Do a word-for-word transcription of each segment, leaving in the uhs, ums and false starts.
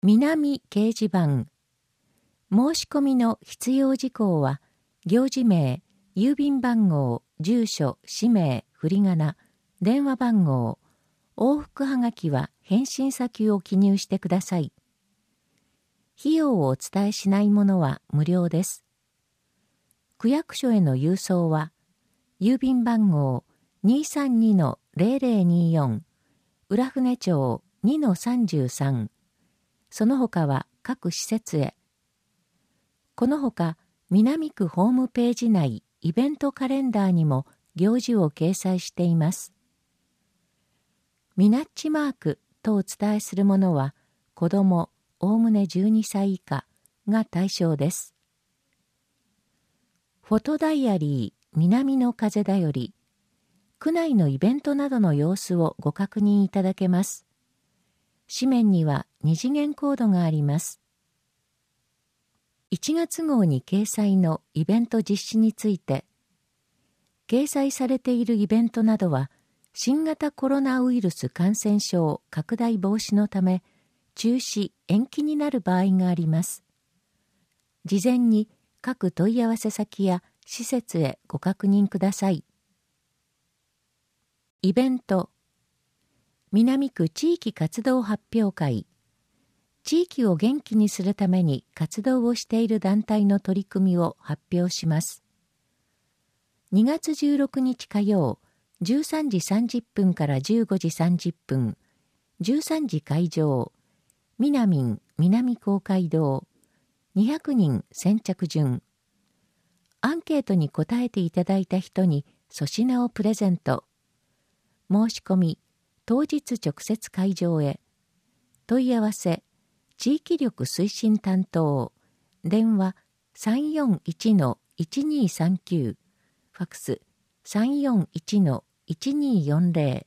南掲示板。申し込みの必要事項は、行事名、郵便番号、住所、氏名、振り仮名、電話番号、往復はがきは返信先を記入してください。費用をお伝えしないものは無料です。区役所への郵送は、郵便番号 にーさんにのゼロゼロにーよん、浦船町 にのさんじゅうさん、その他は各施設へ。このほか、南区ホームページ内イベントカレンダーにも行事を掲載しています。ミナッチマークとお伝えするものは、子どもおおむねじゅうにさい以下が対象です。フォトダイアリー南の風だより、区内のイベントなどの様子をご確認いただけます。紙面には二次元コードがあります。いちがつ号に掲載のイベント実施について、掲載されているイベントなどは、新型コロナウイルス感染症拡大防止のため、中止・延期になる場合があります。事前に各問い合わせ先や施設へご確認ください。イベント。南区地域活動発表会。地域を元気にするために活動をしている団体の取り組みを発表します。にがつじゅうろくにち火曜、じゅうさんじさんじゅっぷんからじゅうごじさんじゅっぷん、じゅうさんじ会場、南南公会堂、にひゃくにん先着順。アンケートに答えていただいた人に粗品をプレゼント。申し込み、当日直接会場へ。問い合わせ、地域力推進担当、電話 さんよんいちのいちにさんきゅう、ファクス さんよんいちのいちによんゼロ。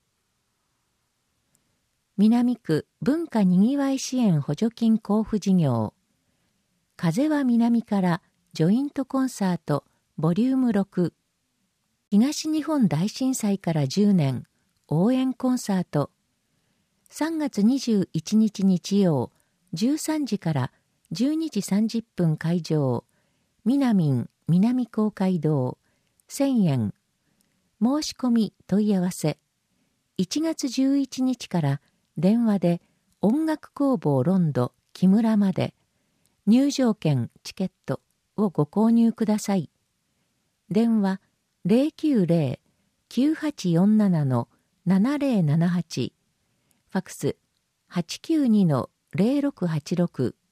南区文化にぎわい支援補助金交付事業。風は南からジョイントコンサートボリュームろく。東日本大震災からじゅうねん応援コンサート。さんがつにじゅういちにち日曜じゅうさんじからじゅうにじさんじゅっぷん会場。南南公会堂せんえん。申し込み問い合わせ。いちがつじゅういちにちから電話で音楽工房ロンド木村まで入場券チケットをご購入ください。電話 ゼロきゅうゼロ きゅうはちよんなな のななゼロななはち、ファクス はちきゅうにのゼロろくはちろく。